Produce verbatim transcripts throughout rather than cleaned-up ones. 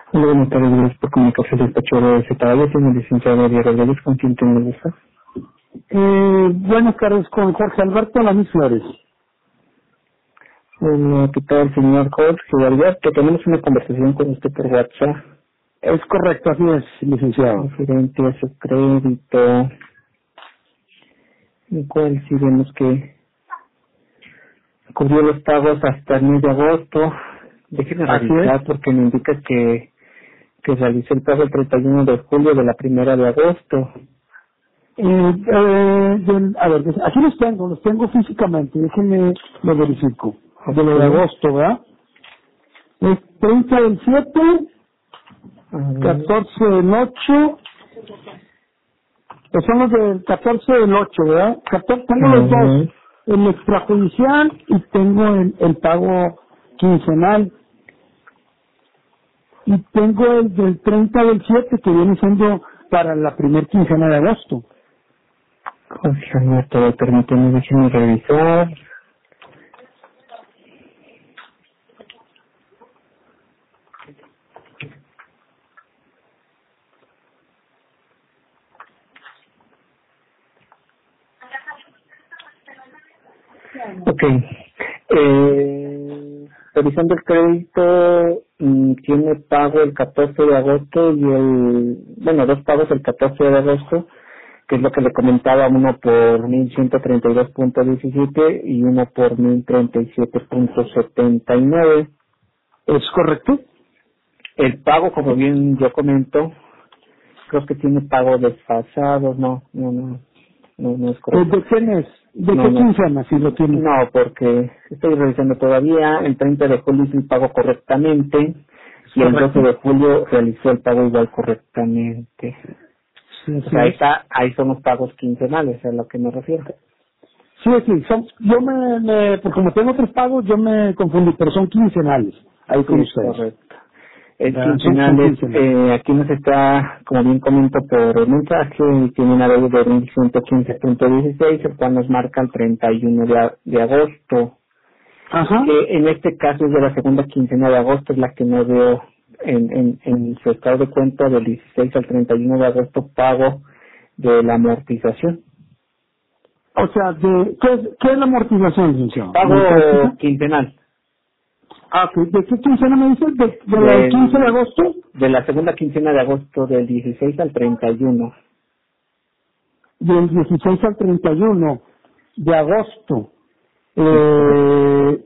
Hola, buenas tardes, gracias por comunicarse al despacho de Z. Yo soy el licenciado Diego Rodríguez, ¿con quién tengo el gusto? Eh, buenas tardes, con Jorge Alberto Lamis Flores. Hola, ¿qué tal, señor Jorge Alberto? Tenemos una conversación con usted por WhatsApp Es correcto, así es, licenciado. referente a su crédito, el cual sí vemos que cubrió los pagos hasta el mes de agosto. Déjeme Así revisar es. porque me indica que, que realicé el pago el treinta y uno de julio de la primera de agosto. Eh, eh, del- a ver, des- aquí los tengo, los tengo físicamente, déjenme lo verifico. De lo de Ok. agosto, ¿verdad? Es treinta del siete, A ver. catorce del ocho, pues son los del catorce del ocho, ¿verdad? catorce, tengo A los dos, ver. el extrajudicial y tengo el, el pago quincenal. Y tengo el del treinta del siete que viene siendo para la primer quincena de agosto. Jorge Alberto, permíteme, déjeme revisar. Ok. Eh, revisando el crédito, mm, tiene pago el catorce de agosto y el, bueno, dos pagos el catorce de agosto, que es lo que le comentaba, uno por mil ciento treinta y dos punto diecisiete y uno por mil treinta y siete punto setenta y nueve. ¿Es correcto? El pago, como bien yo comento, creo que tiene pago desfasado, no, no, no, no, no es Eh, correcto. ¿De qué mes? ¿De No, qué no. quincena si lo tiene? No, porque estoy revisando todavía. El treinta de julio hizo el pago correctamente ¿Es y el doce correcto? de julio realizó el pago igual correctamente. Sí, O así sea, ahí, es. está, ahí son los pagos quincenales, a lo que me refiero. Sí, sí, son, yo me, me, pues como tengo tres pagos, yo me confundí, pero son quincenales, ahí Sí, con es ustedes. correcto. Es ¿Verdad? Son, son quincenales. quincenales. Eh, aquí nos está, como bien comento por el mensaje, y tiene una deuda de mil ciento quince punto dieciséis, el cual nos marca el treinta y uno de, a- de agosto. Ajá. Que en este caso es de la segunda quincena de agosto, es la que no veo en, en, en su estado de cuenta del dieciséis al treinta y uno de agosto pago de la amortización. O sea, de, ¿qué, es, ¿qué es la amortización, licenciado? ¿Me puede Pago explicar? quincenal Ah, ok. ¿De qué quincena me dice? ¿De, de la del quince de del, agosto? de la segunda quincena de agosto del dieciséis al treinta y uno. Del dieciséis al treinta y uno de agosto. Es correcto. Eh,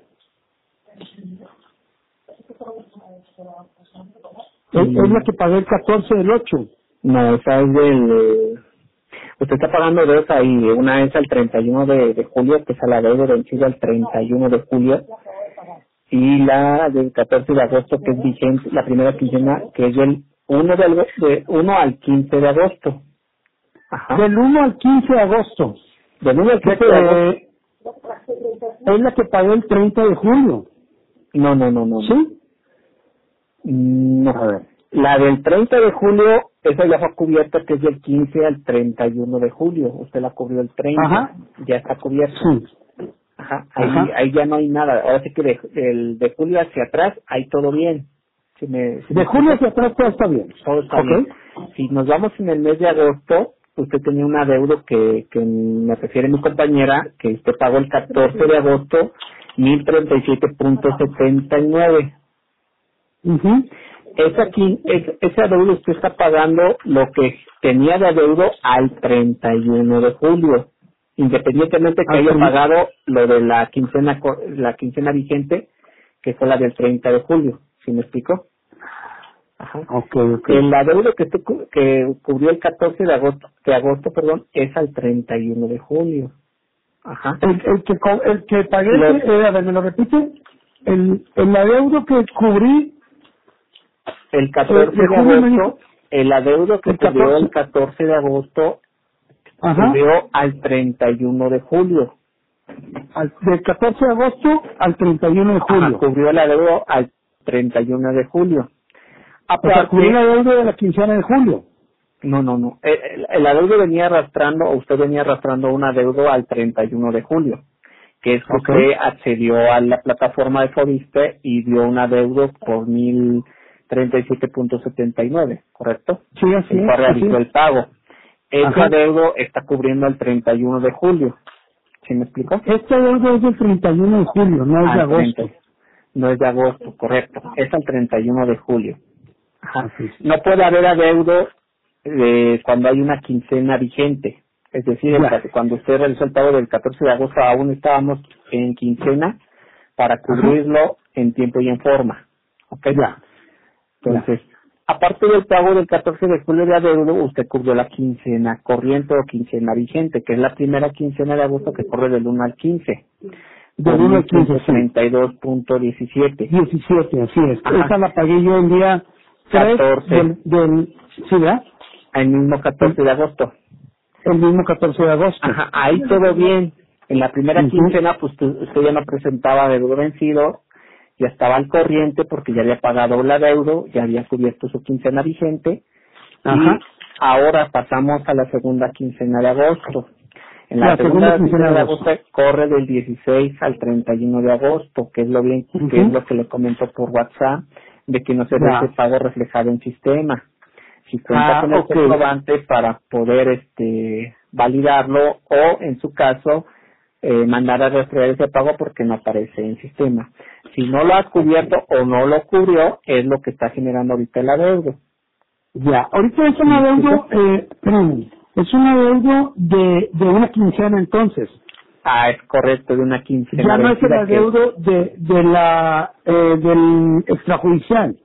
es, es la Y que pagué el catorce del ocho. no, esa es del... Usted está pagando dos ahí, una es al treinta y uno de, de julio, que es a la deuda vencida al treinta y uno de julio, y la del catorce de agosto, que es vigente, la primera quincena, que es del uno del, de uno al quince de agosto. Ajá. Del uno al quince de agosto. Del uno al De, quince de agosto. eh, es la que pagué el treinta de julio. No, no, no, no, no. ¿Sí? No. A ver. La del treinta de julio, esa ya fue cubierta, que es del quince al treinta y uno de julio. Usted la cubrió el treinta, Ajá. ya está cubierta. Sí. Ajá. Ahí, Ajá. ahí ya no hay nada. Ahora sí que de, del- de julio hacia atrás, ahí todo bien. ¿Sí me, sí me De julio explico? hacia atrás todo está bien. Todo está ¿Ok? bien. Si nos vamos en el mes de agosto, usted tenía una deuda que, que me refiere mi compañera, que usted pagó el catorce de agosto, mil treinta y siete punto setenta y nueve. Ujú. Es aquí, es, esa deuda usted está pagando lo que tenía de adeudo al treinta y uno de julio. Independientemente que Al haya prim- pagado lo de la quincena, co- la quincena vigente, que fue la del treinta de julio. ¿Sí me explico? Ajá. Ok, ok. El adeudo que, tú cu- que cubrió el catorce de agosto, de agosto, perdón, es al treinta y uno de julio. Ajá. El, el que co- el que pagué, Los, eh, a ver, ¿me lo repite? El, el adeudo que cubrí el eh, catorce de de julio me dijo, agosto, el adeudo que el cubrió el catorce. catorce de agosto Ajá. cubrió al treinta y uno de julio. Al, del catorce de agosto al treinta y uno de Ajá, julio. cubrió el adeudo al treinta y uno de julio. O sea, cubrí el Aparte, adeudo de la quincena de julio. no, no, no, el, el- el adeudo venía arrastrando, o usted venía arrastrando un adeudo al treinta y uno de julio, que es que Ok. usted accedió a la plataforma de Fobiste y dio un adeudo por mil treinta y siete punto setenta y nueve, ¿correcto? Sí, así El es. cual realizó así el pago. Ese Ajá. adeudo está cubriendo el treinta y uno de julio. ¿Sí me explico? es. Este deudo es del treinta y uno de julio, no es de Al agosto. treinta. No es de agosto, correcto. Es al treinta y uno de julio. Ajá. Así es. No puede haber adeudo eh, cuando hay una quincena vigente. Es decir, el Ya. ca- cuando usted realizó el pago del catorce de agosto, aún estábamos en quincena para cubrirlo en tiempo y en forma. ¿Ok? Ya. Entonces, aparte del pago del catorce de julio de adeudo, usted cubrió la quincena corriente o quincena vigente, que es la primera quincena de agosto que corre del uno al quince. Del uno al quince, sí. treinta y dos punto diecisiete. diecisiete, así es. Ajá. Esa la pagué yo el día tres catorce. del, del, ¿sí, verdad? El mismo catorce de agosto. El mismo catorce de agosto. Ajá, ahí todo bien. En la primera Ujú. quincena, pues usted, usted ya no presentaba adeudo vencido, ya estaba al corriente porque ya había pagado el adeudo, ya había cubierto su quincena vigente. Ajá. Y ahora pasamos a la segunda quincena de agosto. En la, La segunda segunda quincena quincena de de agosto. agosto corre del dieciséis al treinta y uno de agosto, que es lo bien, Ujú. que es lo que le comento por WhatsApp, de que no se ve Ya. ese pago reflejado en sistema. Si cuenta Ah, con el ok. comprobante para poder este validarlo o en su caso eh, mandar a rastrear ese pago porque no aparece en sistema. Si no lo ha cubierto o no lo cubrió, es lo que está generando ahorita el adeudo. Ya. Ahorita es un ¿Me adeudo, explico? eh, espérame, es un adeudo de, de una quincena entonces. Ah, es correcto, de una quincena Ya no es el vencida que adeudo de, de la, eh, del extrajudicial.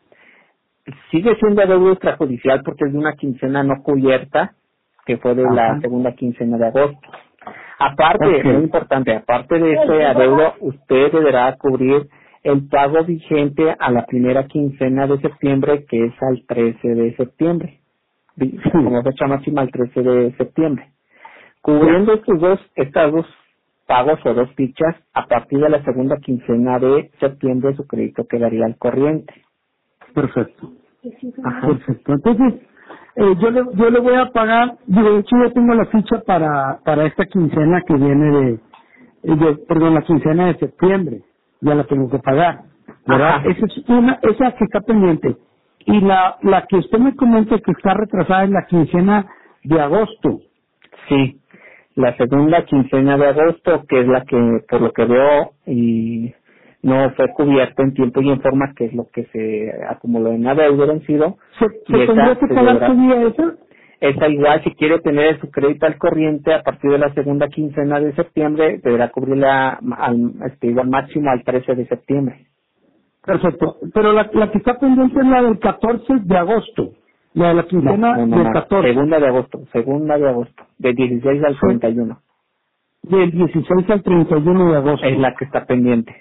sigue siendo adeudo extrajudicial porque es de una quincena no cubierta, que fue de la Ajá. segunda quincena de agosto. Aparte, Ok. muy importante, aparte de este adeudo, usted deberá cubrir el pago vigente a la primera quincena de septiembre, que es al trece de septiembre, Vi- Sí. como fecha máxima al trece de septiembre. Ya. Cubriendo estos dos, estas dos pagos o dos fichas, a partir de la segunda quincena de septiembre su crédito quedaría al corriente. Perfecto. Ajá. Perfecto. Entonces, eh, yo le yo le voy a pagar, digo, de hecho yo tengo la ficha para para esta quincena que viene de, eh, de perdón, la quincena de septiembre, ya la tengo que pagar, ¿verdad? Ajá. Esa es una, esa que está pendiente. Y la la que usted me comenta que está retrasada es la quincena de agosto. Sí, la segunda quincena de agosto, que es la que, por lo que veo, y no fue cubierta en tiempo y en forma, que es lo que se acumuló en adeudo vencido, ¿Se, y se tendría esa que se pagar deberá, qué día esa? esa igual, si quiere tener su crédito al corriente, a partir de la segunda quincena de septiembre, deberá cubrirla al, este, igual máximo al trece de septiembre. Perfecto. Pero la, la que está pendiente es la del catorce de agosto. La de la No, quincena no, no, del no, catorce. segunda de agosto, segunda de agosto, del dieciséis al Fue treinta y uno, del dieciséis al treinta y uno de agosto. es la que está pendiente.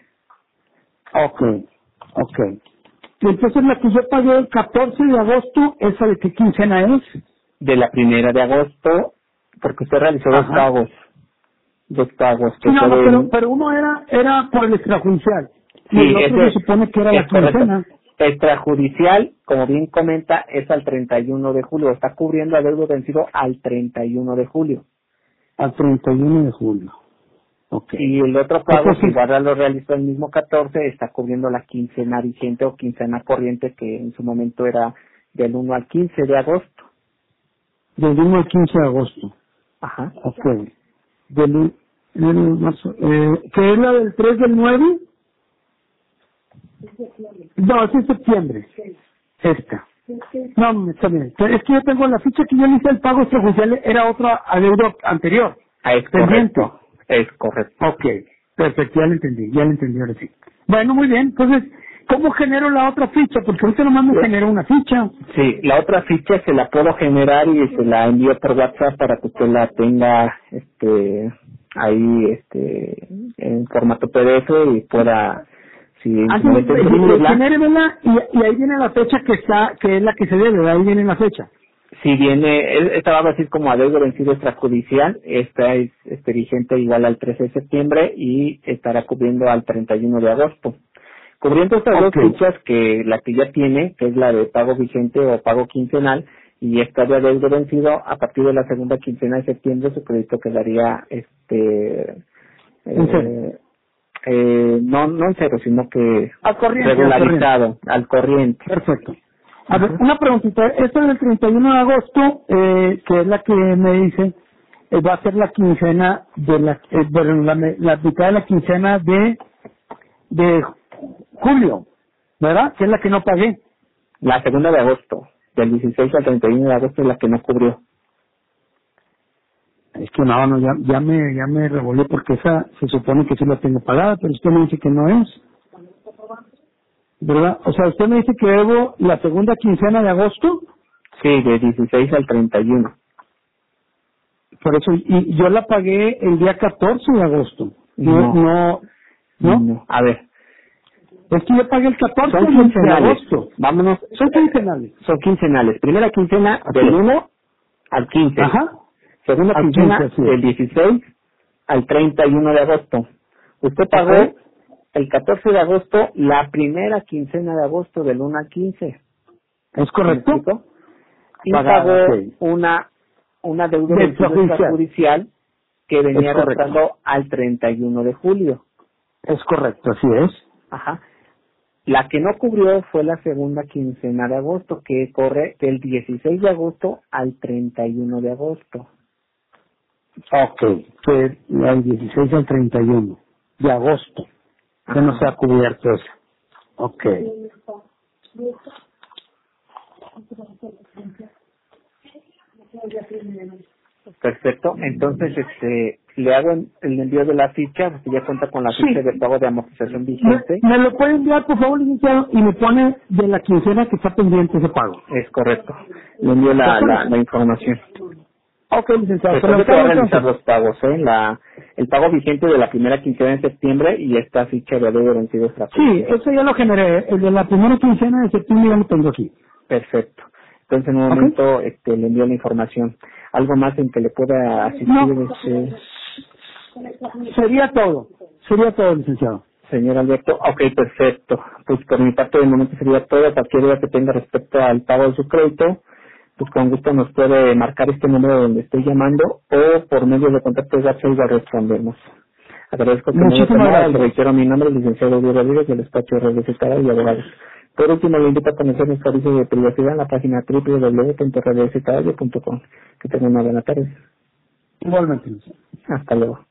Ok, ok. Y entonces la que yo pagué el catorce de agosto, ¿esa de qué quincena es? De la primera de agosto, porque usted realizó dos Ajá. pagos, dos pagos Sí, que no, fue no, pero, del... pero uno era era por el extrajudicial. Y Sí, el otro se ese supone que era la es correcto. quincena. Extrajudicial, como bien comenta, es al treinta y uno de julio, está cubriendo adeudo vencido al treinta y uno de julio. Al treinta y uno de julio. Ok. Y el otro pago, que Entonces, igual lo realizó el mismo catorce, está cubriendo la quincena vigente o quincena corriente, que en su momento era del uno al quince de agosto. del uno al quince de agosto. Ajá. Ok. Del, del marzo, eh, ¿qué es la del tres del nueve? No, es en septiembre. Esta. No, está bien. Es que yo tengo la ficha que yo le hice el pago extrajudicial, era otra adeudo anterior. Ah, es Pendiente. correcto, es correcto. Ok. Perfecto, ya lo entendí, ya lo entendí ahora sí. Bueno, muy bien. Entonces, ¿cómo genero la otra ficha? Porque ahorita nomás me generó una ficha. Sí, la otra ficha se la puedo generar y se la envío por WhatsApp para que usted la tenga este ahí este en formato P D F y pueda, si en su Antes momento de, de, de imprimirla, genéremela y, y ahí viene la fecha que está, que es la que se debe, ahí viene la fecha. si viene, e- esta va a decir como adeudo vencido extrajudicial, esta es este, vigente igual al trece de septiembre y estará cubriendo al treinta y uno de agosto. Cubriendo estas Ok. dos fichas, que la que ya tiene, que es la de pago vigente o pago quincenal, y esta de adeudo vencido, a partir de la segunda quincena de septiembre su crédito quedaría este ¿En serio? eh, Eh, no, no en cero, sino que Al corriente. regularizado, al corriente. Perfecto. A ver, Ajá. una preguntita. Esta del treinta y uno de agosto, eh, que es la que me dice, eh, va a ser la quincena de la, eh, bueno, la, me- la mitad de la quincena de, de julio, ¿verdad? Que es la que no pagué. La segunda de agosto, del dieciséis al treinta y uno de agosto es la que no cubrió. Es que no, no, ya, ya me, ya me revolví porque esa se supone que sí la tengo pagada, pero usted me dice que no es, ¿verdad? O sea, usted me dice que debo la segunda quincena de agosto, Sí, de dieciséis al treinta y uno. por eso, y yo la pagué el día catorce de agosto. No, No, no, ¿no? no. A ver, Es que yo pagué el catorce son de quincenales. agosto. Vámonos. Son quincenales. Son quincenales. Primera quincena Así del es. uno al quince. Ajá. Segunda Al quincena quince, así es. del dieciséis al treinta y uno de agosto. Usted pagó Ok. el catorce de agosto la primera quincena de agosto del uno al quince. ¿Es ¿Me correcto? explico? Y Pagada, pagó ok. una una deuda De del judicial. extrajudicial. judicial que venía Es correcto. arrastrando al treinta y uno de julio. Es correcto, así es. Ajá. La que no cubrió fue la segunda quincena de agosto, que corre del dieciséis de agosto al treinta y uno de agosto. Ok. Fue del dieciséis al treinta y uno de agosto. Que Ajá. no se ha cubierto eso. Ok. Perfecto. Entonces, este, le hago el el envío de la ficha, porque ya cuenta con la Sí. ficha de pago de amortización ¿Me, vigente. me lo puede enviar, por favor, licenciado? Y me pone de la quincena que está pendiente ese pago. Es correcto. Le envío ¿De la, acuerdo? la, la información. Ok, licenciado. Se Después lo de que va a encargo realizar entonces. los pagos, ¿eh? La, el pago vigente de la primera quincena de septiembre y esta ficha de deuda vencido es la Sí, eso ya lo generé. El de la primera quincena de septiembre ya lo tengo aquí. Perfecto. Entonces, en un ¿Ok? momento este, le envío la información. ¿Algo más en que le pueda asistir, No, este, sería todo. Sería todo, licenciado. señor Alberto? Ok, perfecto. Pues por mi parte, de momento sería todo. Cualquier duda que tenga respecto al pago de su crédito, pues con gusto nos puede marcar este número donde estoy llamando o por medio de contacto de WhatsApp y le respondemos. Agradezco que me haya Muchísimas tomado, le gracias. reitero mi nombre, licenciado Diego Rodríguez, del despacho de redes y abogados. Por último, le invito a conocer nuestro servicio de privacidad en la página doble u doble u doble u punto redes punto com. Que tenga una buena tarde. Igualmente, licenciado. Hasta luego.